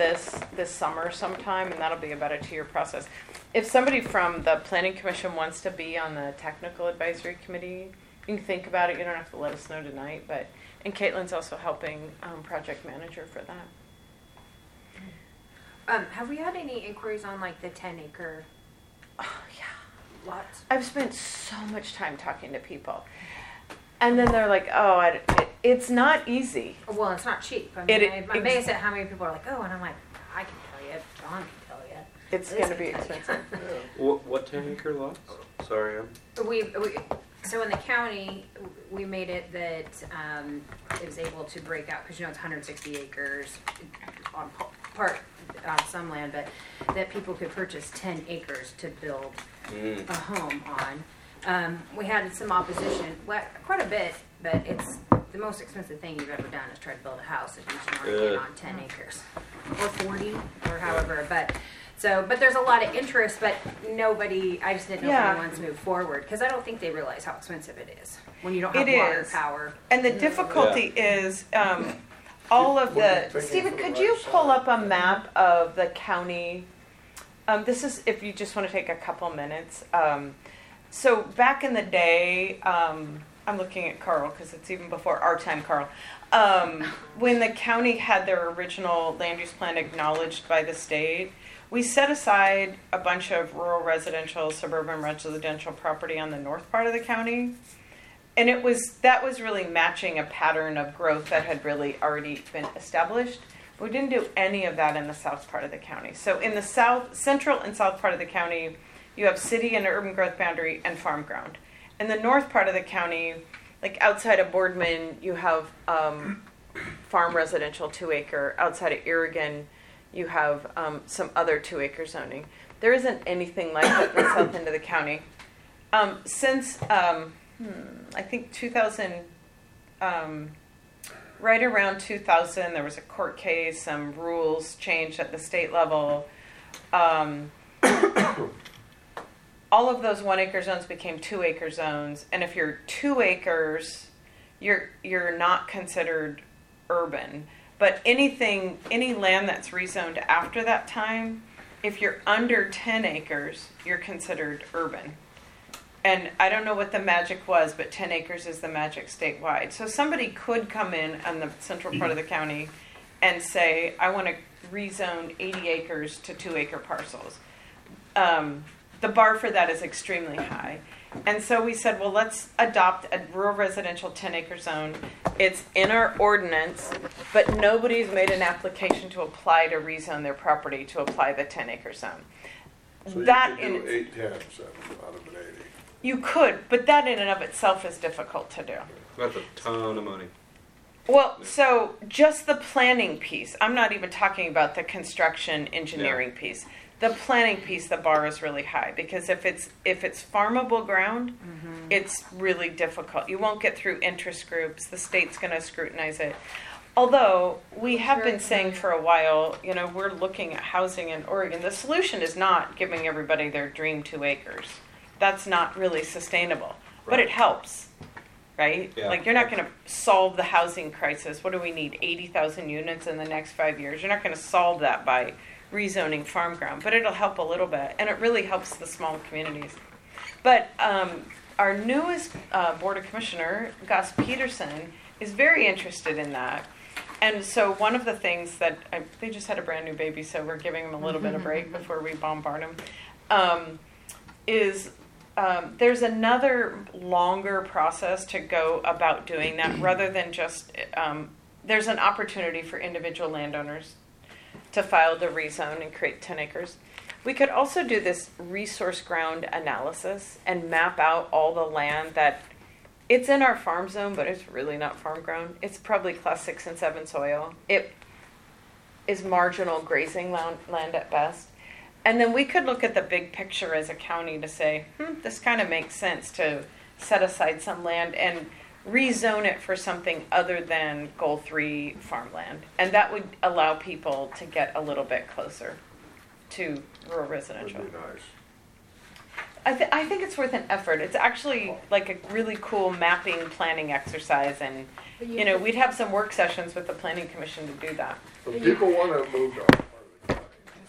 this summer sometime, and that'll be about a 2-year process. If somebody from the Planning Commission wants to be on the Technical Advisory Committee, you can think about it. You don't have to let us know tonight, and Caitlin's also helping project manager for that. Have we had any inquiries on like the 10-acre lots? I've spent so much time talking to people, and then they're like, "Oh, it's not easy." Well, it's not cheap. I mean, I'm amazed at how many people are like, "Oh," and I'm like, "I can tell you, John can tell you." It's going to be expensive. What 10-acre lots? Sorry, So in the county, we made it that it was able to break out, because it's 160 acres on part on some land, but that people could purchase 10 acres to build a home on. We had some opposition, quite a bit, but it's the most expensive thing you've ever done is try to build a house if you can on 10 acres or 40 or however, but there's a lot of interest, but I just didn't know if anyone's moved forward, because I don't think they realize how expensive it is when you don't have water, power. And the difficulty is all of Stephen, could you pull up a map of the county? This is if you just want to take a couple minutes. So back in the day, I'm looking at Carl because it's even before our time, Carl. When the county had their original land use plan acknowledged by the state, we set aside a bunch of rural residential, suburban residential property on the north part of the county. And that was really matching a pattern of growth that had really already been established. We didn't do any of that in the south part of the county. So in the central and south part of the county, you have city and urban growth boundary and farm ground. In the north part of the county, like outside of Boardman, you have farm residential 2-acre. Outside of Irrigan, you have some other 2-acre zoning. There isn't anything like that in the south end of the county. Since I think 2000, right around 2000, there was a court case, some rules changed at the state level. All of those 1-acre zones became 2-acre zones, and if you're 2 acres, you're not considered urban. But any land that's rezoned after that time, if you're under 10 acres, you're considered urban. And I don't know what the magic was, but 10 acres is the magic statewide. So somebody could come in on the central part of the county and say, I want to rezone 80 acres to 2-acre parcels. The bar for that is extremely high. And so we said, well, let's adopt a rural residential 10-acre zone. It's in our ordinance, but nobody's made an application to apply to rezone their property to apply the 10-acre zone. So you could do 8 times out of an 80. You could, but that in and of itself is difficult to do. That's a ton of money. Well, so just the planning piece. I'm not even talking about the construction engineering piece. The planning piece, the bar is really high, because if it's farmable ground, it's really difficult. You won't get through interest groups. The state's going to scrutinize it. Although we have been saying for a while, we're looking at housing in Oregon. The solution is not giving everybody their dream 2 acres. That's not really sustainable, but it helps, right? Yeah. Like, you're not going to solve the housing crisis. What do we need? 80,000 units in the next 5 years. You're not going to solve that by rezoning farm ground, but it'll help a little bit, and it really helps the small communities. But our newest Board of Commissioner, Gus Peterson, is very interested in that. And so one of the things that, they just had a brand new baby, so we're giving them a little bit of break before we bombard them, is there's another longer process to go about doing that, rather than just, there's an opportunity for individual landowners to file the rezone and create 10 acres. We could also do this resource ground analysis and map out all the land that it's in our farm zone, but it's really not farm ground. It's probably class 6 and 7 soil. It is marginal grazing land at best. And then we could look at the big picture as a county to say, this kind of makes sense to set aside some land and rezone it for something other than Goal 3 farmland. And that would allow people to get a little bit closer to rural residential. That'd be nice. I think it's worth an effort. It's actually like a really cool mapping planning exercise, and we'd have some work sessions with the Planning Commission to do that. So people want to move to our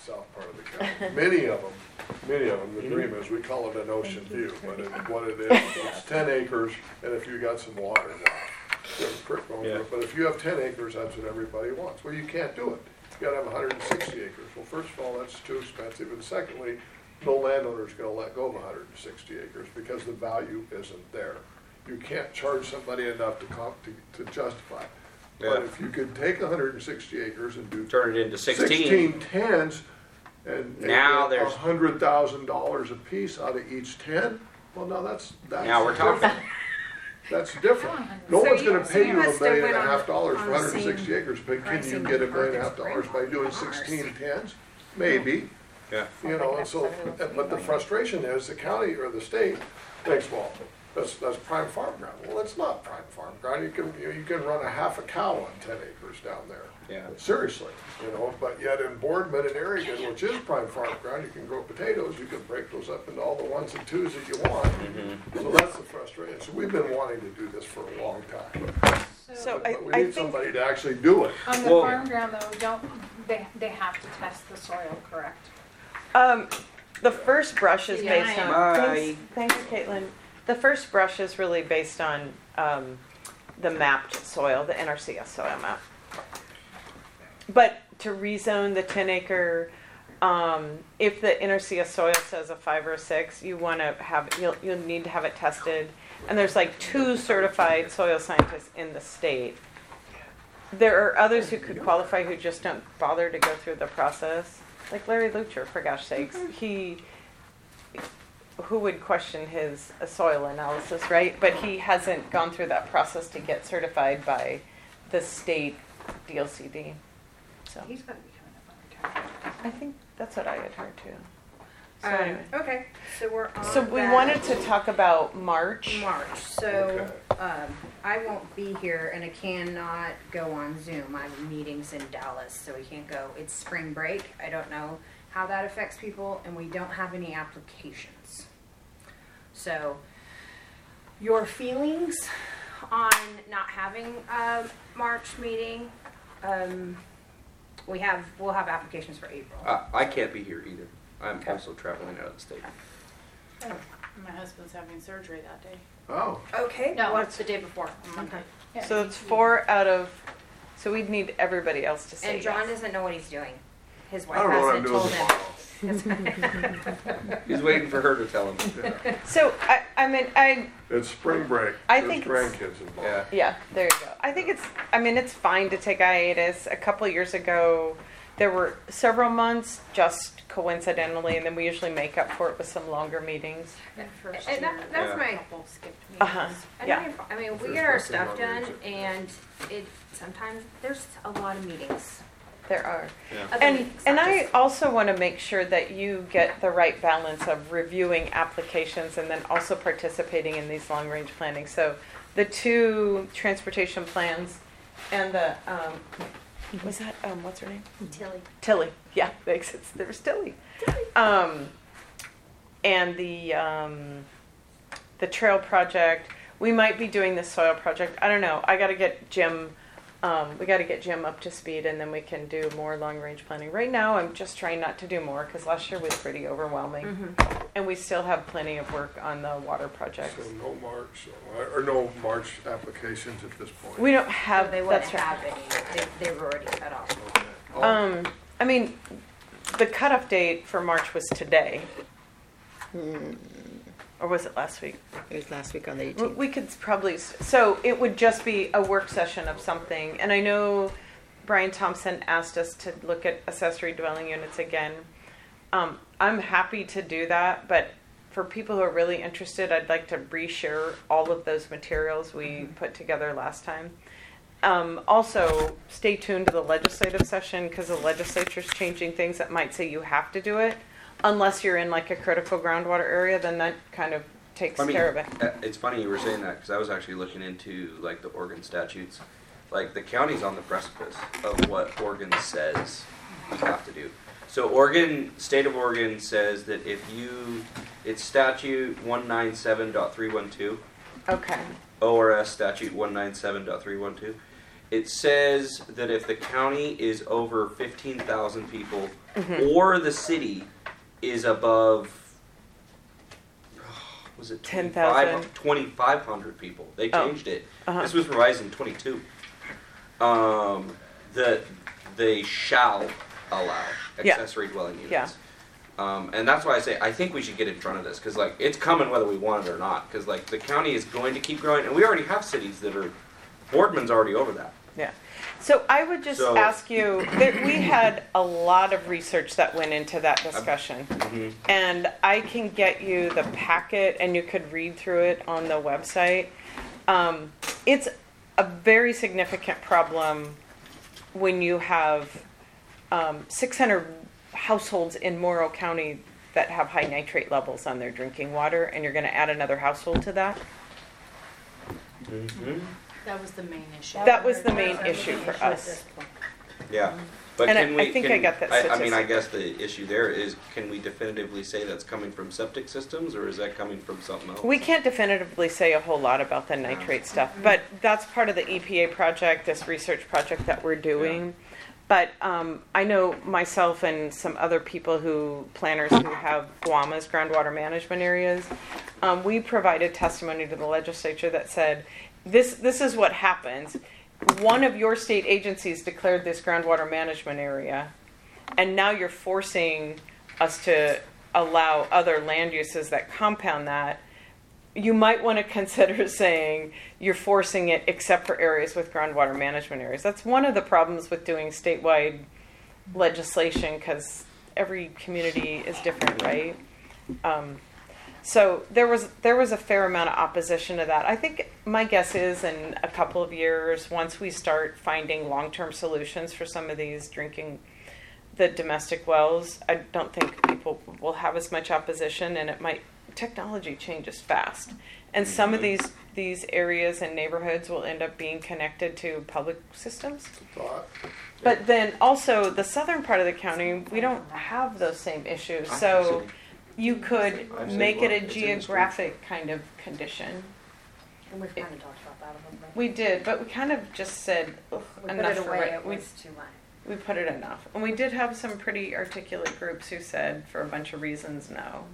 south part of the county. Many of them, the dream is, we call it an ocean view, but what it is, it's 10 acres, and if you got some water, wow, you have a creek going through it. But if you have 10 acres, that's what everybody wants. Well, you can't do it. You gotta have 160 acres. Well, first of all, that's too expensive, and secondly, no landowner's gonna let go of 160 acres because the value isn't there. You can't charge somebody enough to justify it. But Yeah. if you could take 160 acres and do Turn it into 16. 16 tens and Now get there's- $100,000 a piece out of each 10, well, now that's Now we're talking. different. That's different. No So one's you- gonna so pay you you must $1.5 have million went on for the 160 same acres, but can you pricing get $1.5 million markets by doing Ours. 16 tens? Maybe, Yeah. you know, and so, but the frustration is the county or the state thinks, well, that's prime farm ground. Well, it's not prime farm ground. You can run a half a cow on 10 acres down there. Yeah. Seriously, you know, but yet in Boardman and Aragon, which is prime farm ground, you can grow potatoes, you can break those up into all the ones and twos that you want. So that's the frustration. So we've been wanting to do this for a long time. So But we I need think, somebody to actually do it. On the Well- farm ground though, they have to test the soil, correct? the first brush is Yeah, based I on, am. thanks Caitlin. The first brush is really based on, the mapped soil, the NRCS soil map. But to rezone the 10 acre, if the NRCS soil says a 5 or a 6, you want to have, you'll need to have it tested. And there's like 2 certified soil scientists in the state. There are others who could qualify who just don't bother to go through the process. Like Larry Lucher, for gosh sakes. Who would question his soil analysis, right? But he hasn't gone through that process to get certified by the state DLCD. So He's gotta be coming up on retirement. I think that's what I had heard too. So anyway. Okay, so we're on So we that wanted to talk about March. March, so, Okay. I won't be here and I cannot go on Zoom. I have meetings in Dallas, so we can't go. It's spring break. I don't know how that affects people, and we don't have any applications. So, your feelings on not having a March meeting? We'll have applications for April. I can't be here either. I'm also traveling out of the state. My husband's having surgery that day. Oh, Okay. No, well, it's the day before, on Monday. Yeah. So it's 4 out of. So we'd need everybody else to say and John yes. doesn't know what he's doing. His I wife don't know what I'm hasn't doing told him. tomorrow. He's waiting for her to tell him. Yeah. So I It's spring break. I There's think it's- grandkids involved. Yeah. Yeah, there you go. I think it's fine to take hiatus. A couple of years ago, there were several months just coincidentally, and then we usually make up for it with some longer meetings. That first And year, that's Yeah. my. couple skipped Uh-huh. meetings. And Yeah. I mean, we There's get our nothing stuff wrong done, with it. and it sometimes there's a lot of meetings. There are. Yeah. Other And meetings, and not I just- also want to make sure that you get the right balance of reviewing applications and then also participating in these long range planning. So the 2 transportation plans and the was that what's her name? Tilly. Yeah, thanks. There was Tilly. And the trail project. We might be doing the soil project. I don't know. I got to get Jim. We got to get Jim up to speed, and then we can do more long range planning. Right now, I'm just trying not to do more because last year was pretty overwhelming, and we still have plenty of work on the water projects. So no March, or no March applications at this point. We don't So have. they wouldn't that's right. have any. They were already cut off. Okay. Oh, I mean, the cutoff date for March was today, or was it last week? It was last week on the We 18th. we could probably, so it would just be a work session of something. And I know Brian Thompson asked us to look at accessory dwelling units again. I'm happy to do that, but for people who are really interested, I'd like to reshare all of those materials we put together last time. Also, stay tuned to the legislative session because the legislature's changing things that might say you have to do it. Unless you're in like a critical groundwater area, then that kind of takes care of it. It's funny you were saying that because I was actually looking into like the Oregon statutes. Like the county's on the precipice of what Oregon says you have to do. So state of Oregon says that it's statute 197.312, Okay. ORS statute 197.312. It says that if the county is over 15,000 people, Mm-hmm. or the city is above, was it 10,000? 2,500 people? They Oh. changed it. Uh-huh. This was revised in 22. That they shall allow Yeah. accessory dwelling units. Yeah. And that's why I say I think we should get in front of this because like it's coming whether we want it or not. Because like the county is going to keep growing, and we already have cities that are. Boardman's already over that. Yeah. So I would just So- ask you, we had a lot of research that went into that discussion. And I can get you the packet and you could read through it on the website. It's a very significant problem when you have 600 households in Morrow County that have high nitrate levels on their drinking water, and you're going to add another household to that. That was the main issue. That was the main issue for us. Yeah. But And can I we? think can, I got that I mean, I statistic. guess the issue there is, can we definitively say that's coming from septic systems, or is that coming from something else? We can't definitively say a whole lot about the nitrate stuff, but that's part of the EPA project, this research project that we're doing. But I know myself and some other people planners who have GWAMAs, groundwater management areas, we provided testimony to the legislature that said, this is what happens. One of your state agencies declared this groundwater management area, and now you're forcing us to allow other land uses that compound that. You might want to consider saying you're forcing it except for areas with groundwater management areas. That's one of the problems with doing statewide legislation because every community is different, right? So there was a fair amount of opposition to that. I think my guess is in a couple of years, once we start finding long-term solutions for some of these the domestic wells, I don't think people will have as much opposition, and technology changes fast. And some of these areas and neighborhoods will end up being connected to public systems. Thought. But then also the southern part of the county, we don't have those same issues. So you could make it a geographic kind of condition. And we've kind of talked about that a little bit. We did, but we kind of just said We put enough it for away, right. it was too much. We put it enough. And we did have some pretty articulate groups who said for a bunch of reasons no.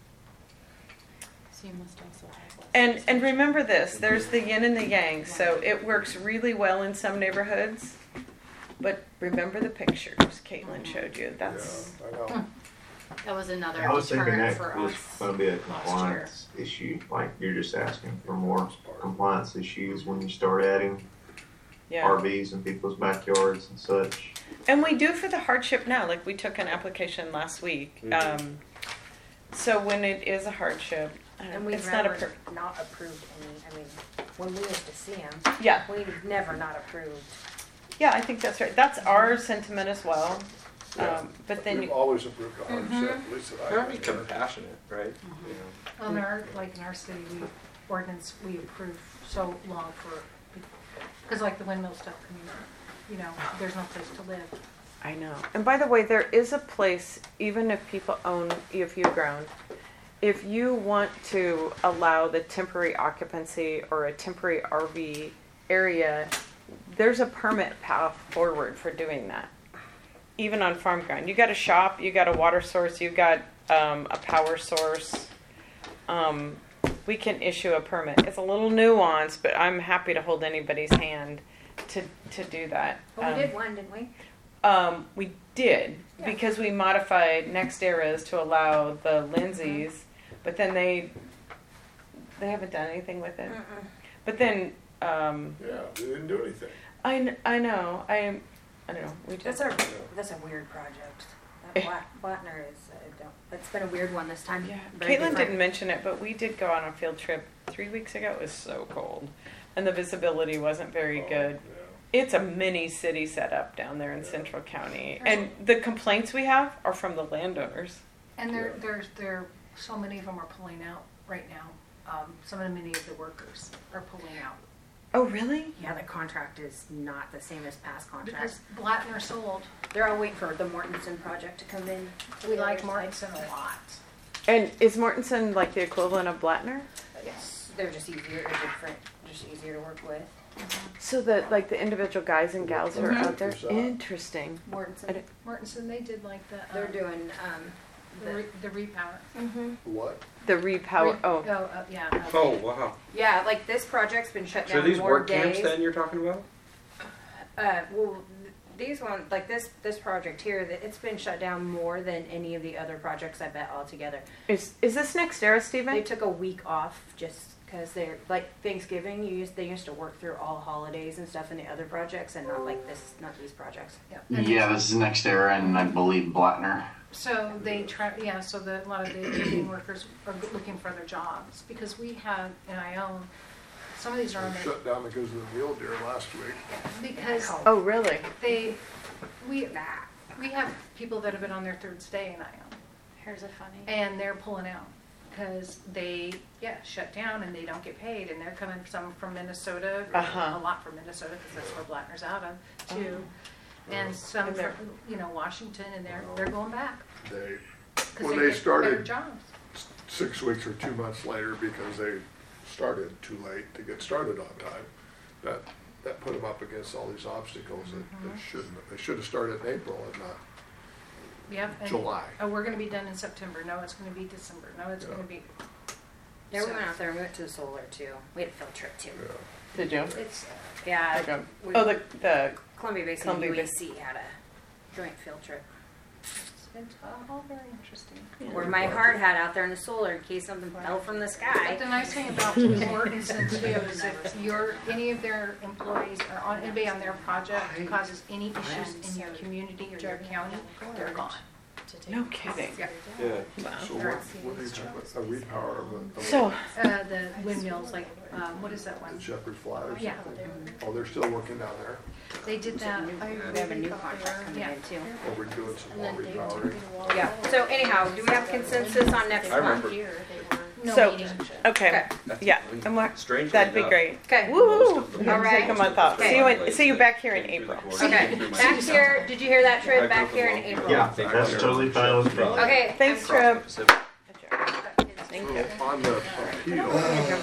So you must also have. And remember this, there's the yin and the yang. So it works really well in some neighborhoods. But remember the pictures Caitlin showed you. That's Yeah, I know. That was another I was thinking deterrent that for was us. gonna be a last year. compliance issue, like you're just asking for more compliance issues when you start adding yeah. RVs in people's backyards and such. And we do for the hardship now. Like we took an application last week. Mhm. So when it is a hardship, And we've it's not a never not approved any, I mean, when we used to see them, yeah. we've never not approved. Yeah, I think that's right. That's our sentiment as well. Yeah. But then We've you, always approved a hardship, at least that Gotta I be can. compassionate, right? In our, like in our city, we approve so long for, because like the windmill stuff coming in, you know, there's no place to live. I know. And by the way, there is a place, even if people own EFU ground, if you want to allow the temporary occupancy or a temporary RV area, there's a permit path forward for doing that. Even on farm ground. You got a shop, you got a water source, you got a power source. We can issue a permit. It's a little nuanced, but I'm happy to hold anybody's hand to do that. But we did one, didn't we? We did, Yeah. because we modified Next Eras to allow the Lindsays, but then they haven't done anything with it. But then, Yeah, they didn't do anything. I know, I don't know, we just, That's a weird project. That Blattner is, it's been a weird one this time. yeah. Very Caitlin different. didn't mention it, but we did go on a field trip 3 weeks ago. It was so cold, and the visibility wasn't very Oh, good. yeah. It's a mini city set up down there in Central County, and the complaints we have are from the landowners. And there, so many of them are pulling out right now. Many of the workers are pulling out. Oh, really? Yeah, the contract is not the same as past contracts. Because Blattner sold. They're all waiting for the Mortensen project to come in. We like Mortensen a lot. And is Mortensen like the equivalent of Blattner? Yes, they're just easier, they're different, just easier to work with. So that like the individual guys and gals who are Mhm. out there, Mhm. interesting. I Mortensen, don't- Mortensen, they did like the. they're doing, The repower. What? The repower. Oh, Yeah. Oh, wow. yeah, like this project's been shut So down these more work days. camps then you're talking about? These ones, like this project here, it's been shut down more than any of the other projects I bet altogether. is this next era, They Stephen? took a week off just because they're like Thanksgiving. They used to work through all holidays and stuff in the other projects, and not like this, not these projects. Yeah, this is next era, and I believe Blattner. So they try, so a lot of the union workers are looking for other jobs, because we have, and I own, some of these are on They there, shut down because of the mule deer last week. because Oh, really? we have people that have been on their third stay in Ione, Here's a funny. and they're pulling out, because they, shut down and they don't get paid, and they're coming, some from Minnesota, Uh-huh. a lot from Minnesota, because that's where Blattner's out of, too. And some And they're- from, Washington, and they're going back. They, Because when they they get better started jobs. 6 weeks or 2 months later, because they started too late to get started on time, that put them up against all these obstacles that they should have started in April and not Yep. and- July. Oh, we're gonna be done in September. No, it's gonna be December. No, it's gonna be. Yeah, we So- went out there and we went to the solar too. We had a field trip too. Yeah. Did you? It's, Yeah. Okay. we- Oh, the Columbia Basin Columbia UEC had a joint field trip. it's all very interesting. Where my hard hat out there in the solar in case something fell from the But sky. the nice thing about Mortensen too is if any of their employees or anybody on their project causes any issues in your community or your county, they're gone. no kidding. Yeah. Yeah. So what do you talk about, a repower of So The windmills, like, what is that the one? Shepherd's Flat or something? Yeah. Oh, they're still working down there? They did that. We have a new contract coming in too. Or we're doing some more repowering? Yeah, so anyhow, do we have consensus on next I month? remember. No So- meeting. okay, That's yeah, fine. and what? Strangely That'd be enough, great. Okay. Woo! most of them- All right. Take a month off. Okay. See you back here in Came through the April. course, Okay, came through my back system. here, did you hear that I Trip? grew Back up here in with April. Long Yeah, Beach. that's totally fine with me. Okay. Thanks, Across the Trip. Pacific. Thank you. So on the appeal,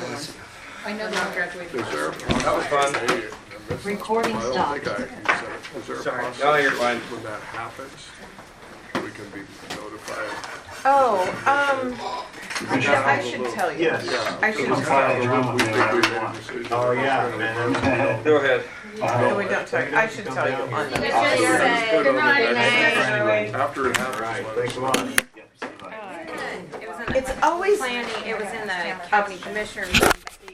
I know they're graduating. is there? That was fun. Recording I don't stopped. think I said it. Is there a Sorry. process No, you're fine. when that happens? We can be notified? Oh, I should tell you. Yes. I should I'm tell fine. you. We think we made a decision. Oh, yeah, man. Go ahead. No, we don't tell you. I should tell you on You the. just say good morning, Nate. After it All right, happens. thanks a lot. It was in the It's always planning, it was in the county commissioners.